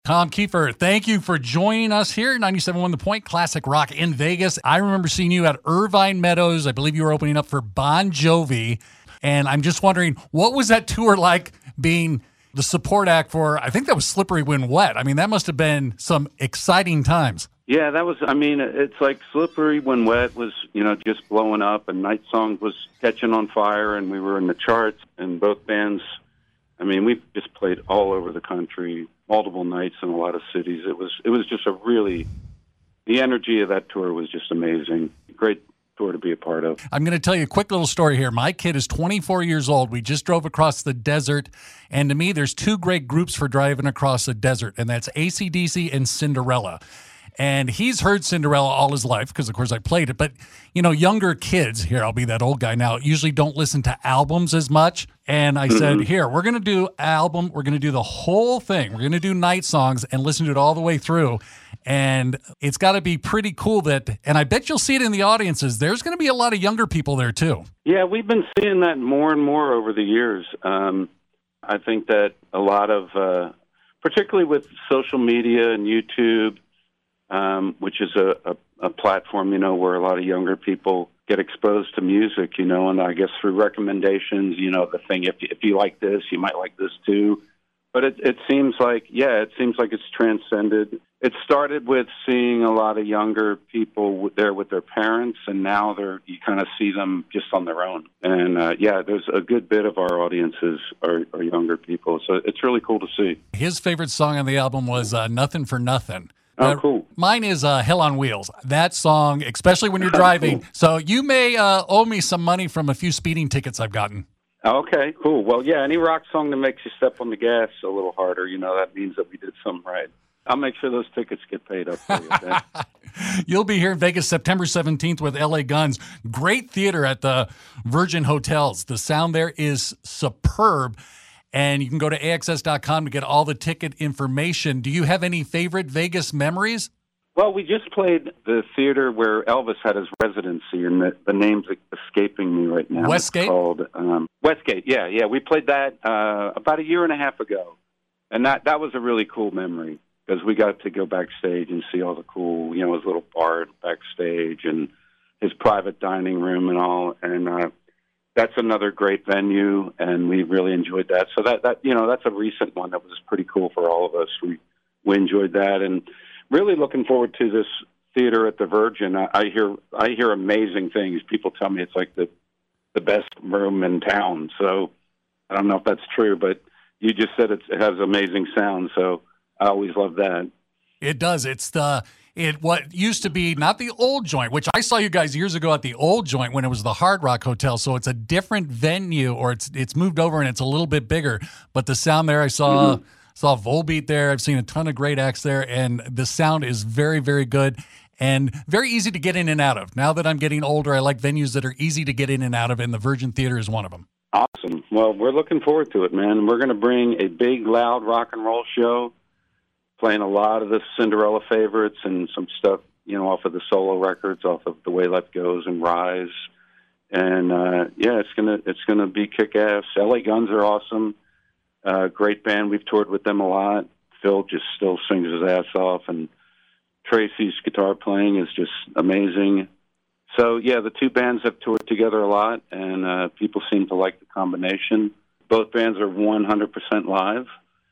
Tom Kiefer, thank you for joining us here at 97.1 The Point, Classic Rock in Vegas. I remember seeing you at Irvine Meadows. I believe you were opening up for Bon Jovi. And I'm just wondering, what was that tour like being the support act for, I think that was Slippery When Wet. I mean, that must have been some exciting times. Yeah, that was, I mean, it's like Slippery When Wet was, just blowing up, and Night Song was catching on fire, and we were in the charts, and both bands, I mean, we just played all over the country, multiple nights in a lot of cities. It was just the energy of that tour was just amazing. Great tour to be a part of. I'm going to tell you a quick little story here. My kid is 24 years old. We just drove across the desert, and to me, there's two great groups for driving across the desert, and that's AC/DC and Cinderella. And he's heard Cinderella all his life because, of course, I played it. But, younger kids, here, I'll be that old guy now, usually don't listen to albums as much. And I said, here, we're going to do album. We're going to do the whole thing. We're going to do Night Songs and listen to it all the way through. And it's got to be pretty cool and I bet you'll see it in the audiences. There's going to be a lot of younger people there, too. Yeah, we've been seeing that more and more over the years. I think that a lot of, particularly with social media and YouTube, which is a platform, where a lot of younger people get exposed to music, and I guess through recommendations, the thing, if you like this, you might like this too. But it seems like it's transcended. It started with seeing a lot of younger people there with their parents, and now you kind of see them just on their own. And there's a good bit of our audiences are younger people, so it's really cool to see. His favorite song on the album was Nothing for Nothing. Oh, cool. Mine is Hell on Wheels. That song, especially when you're driving. Cool. So you may owe me some money from a few speeding tickets I've gotten. Okay, cool. Well, yeah, any rock song that makes you step on the gas a little harder, that means that we did something right. I'll make sure those tickets get paid up for you. Okay? You'll be here in Vegas September 17th with LA Guns. Great theater at the Virgin Hotels. The sound there is superb. And you can go to AXS.com to get all the ticket information. Do you have any favorite Vegas memories? Well, we just played the theater where Elvis had his residency, and the name's escaping me right now. Westgate? It's called Westgate, yeah. We played that about a year and a half ago. And that was a really cool memory because we got to go backstage and see all the cool, his little bar backstage and his private dining room and all. And that's another great venue, and we really enjoyed that. So that's a recent one that was pretty cool for all of us. We enjoyed that, and really looking forward to this theater at the Virgin. I hear amazing things. People tell me it's like the best room in town. So I don't know if that's true, but you just said it has amazing sound. So I always love that. It does. It's what used to be not the old joint, which I saw you guys years ago at the old joint when it was the Hard Rock Hotel. So it's a different venue, or it's moved over and it's a little bit bigger. But the sound there, I saw Volbeat there. I've seen a ton of great acts there, and the sound is very, very good and very easy to get in and out of. Now that I'm getting older, I like venues that are easy to get in and out of, and the Virgin Theater is one of them. Awesome. Well, we're looking forward to it, man. We're going to bring a big, loud rock and roll show, playing a lot of the Cinderella favorites and some stuff, off of the solo records, off of The Way Life Goes and Rise. And it's gonna be kick-ass. LA Guns are awesome. Great band. We've toured with them a lot. Phil just still sings his ass off, and Tracy's guitar playing is just amazing. So yeah, the two bands have toured together a lot, and people seem to like the combination. Both bands are 100% live.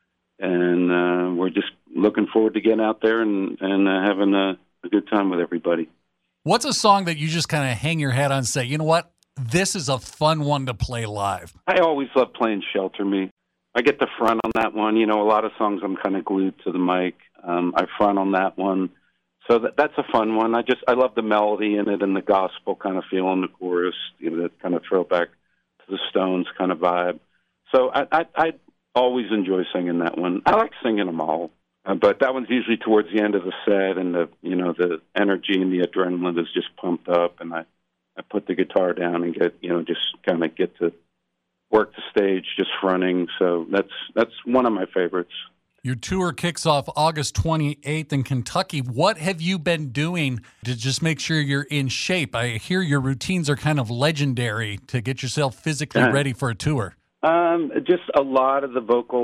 And we're just looking forward to getting out there and having a good time with everybody. What's a song that you just kind of hang your hat on and say, you know what, this is a fun one to play live? I always love playing Shelter Me. I get the front on that one. A lot of songs I'm kind of glued to the mic. I front on that one. So that's a fun one. I love the melody in it and the gospel kind of feel in the chorus, that kind of throwback to the Stones kind of vibe. So I always enjoy singing that one. I like singing them all, but that one's usually towards the end of the set, and the energy and the adrenaline is just pumped up, and I put the guitar down and get to work the stage just fronting. So that's one of my favorites. Your tour kicks off August 28th in Kentucky. What have you been doing to just make sure you're in shape? I hear your routines are kind of legendary to get yourself physically ready for a tour. Just a lot of the vocal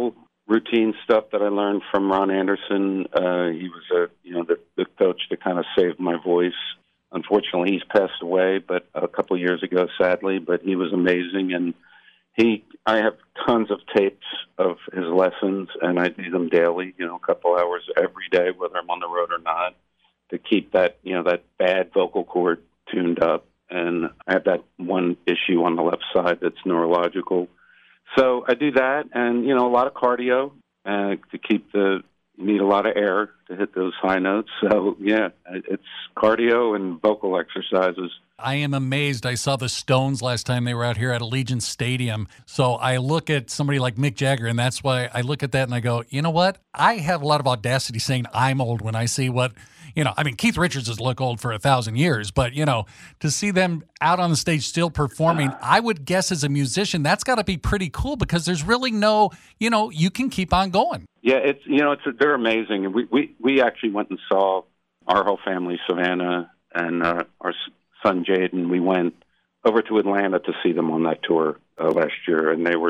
routine stuff that I learned from Ron Anderson. He was the coach that kind of saved my voice. Unfortunately, he's passed away, but a couple of years ago, sadly. But he was amazing, and I have tons of tapes of his lessons, and I do them daily. A couple hours every day, whether I'm on the road or not, to keep that that bad vocal cord tuned up. And I have that one issue on the left side that's neurological. So I do that, and a lot of cardio to keep you need a lot of air to hit those high notes. So yeah, it's cardio and vocal exercises. I am amazed. I saw the Stones last time they were out here at Allegiant Stadium. So I look at somebody like Mick Jagger, and that's why I look at that and I go, you know what? I have a lot of audacity saying I'm old when I see what, Keith Richards has looked old for 1,000 years, but, to see them out on the stage still performing, I would guess as a musician, that's got to be pretty cool because there's really no, you can keep on going. Yeah, they're amazing. We actually went and saw our whole family, Savannah, and our son Jaden. We went over to Atlanta to see them on that tour last year, and we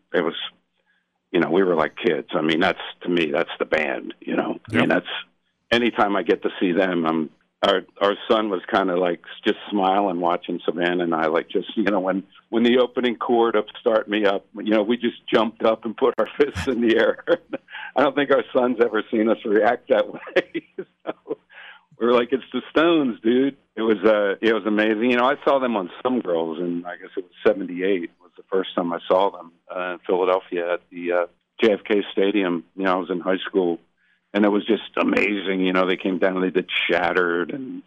were like kids. I mean, that's the band. Yep. I mean, that's anytime I get to see them. Our son was kind of like just smiling watching Savannah and I, like just when the opening chord of "Start Me Up," we just jumped up and put our fists in the air. I don't think our son's ever seen us react that way. So we were like, "It's the Stones, dude!" It was amazing. I saw them on Some Girls, and I guess it was '78 was the first time I saw them in Philadelphia at the JFK Stadium. I was in high school. And it was just amazing. They came down and they did Shattered, and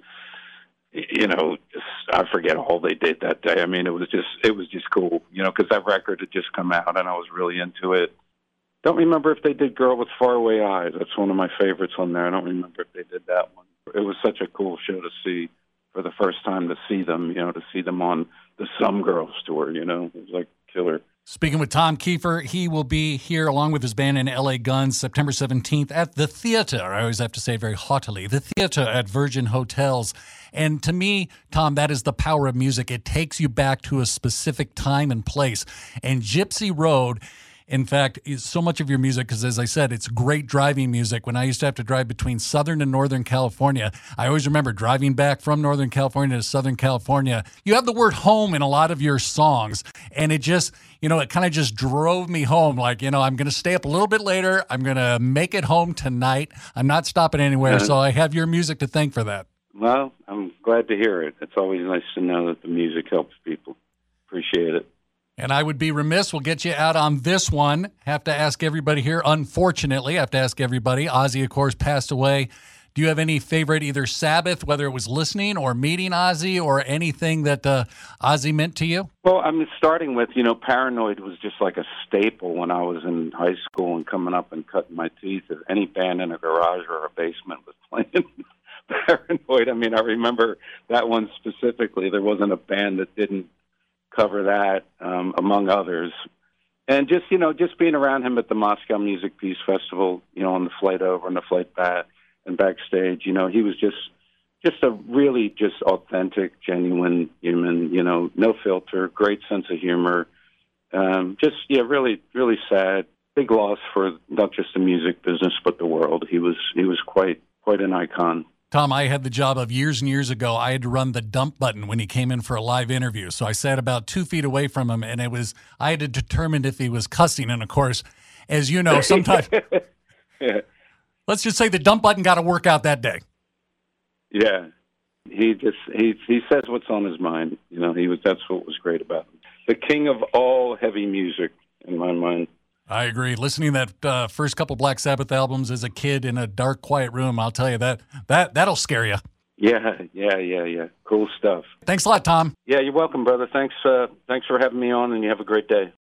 I forget all they did that day. I mean, it was just cool, because that record had just come out and I was really into it. Don't remember if they did Girl with Faraway Eyes. That's one of my favorites on there. I don't remember if they did that one. It was such a cool show to see for the first time to see them, to see them on the Some Girls tour, it was like killer. Speaking with Tom Kiefer, he will be here along with his band in LA Guns September 17th at the Theater. I always have to say it very haughtily, the Theater at Virgin Hotels. And to me, Tom, that is the power of music. It takes you back to a specific time and place. And Gypsy Road, in fact, is so much of your music, because as I said, it's great driving music. When I used to have to drive between Southern and Northern California, I always remember driving back from Northern California to Southern California. You have the word home in a lot of your songs, and it just, it kind of just drove me home. Like, I'm going to stay up a little bit later. I'm going to make it home tonight. I'm not stopping anywhere, so I have your music to thank for that. Well, I'm glad to hear it. It's always nice to know that the music helps people. Appreciate it. And I would be remiss, we'll get you out on this one. Have to ask everybody here, unfortunately, Ozzy, of course, passed away. Do you have any favorite, either Sabbath, whether it was listening or meeting Ozzy, or anything that Ozzy meant to you? Well, I'm starting with, Paranoid was just like a staple when I was in high school and coming up and cutting my teeth. If any band in a garage or a basement was playing Paranoid, I mean, I remember that one specifically. There wasn't a band that didn't cover that, among others. And just being around him at the Moscow Music Peace Festival, on the flight over and the flight back and backstage, he was just a really just authentic, genuine human, no filter, great sense of humor. Really, really sad. Big loss for not just the music business, but the world. He was quite an icon. Tom, I had the job of years and years ago, I had to run the dump button when he came in for a live interview. So I sat about 2 feet away from him, and I had to determine if he was cussing. And of course, as you know, sometimes, let's just say the dump button got to work out that day. Yeah. He says what's on his mind. That's what was great about him. The king of all heavy music, in my mind. I agree. Listening to that first couple Black Sabbath albums as a kid in a dark, quiet room, I'll tell you that'll scare you. Yeah. Cool stuff. Thanks a lot, Tom. Yeah, you're welcome, brother. Thanks for having me on, and you have a great day.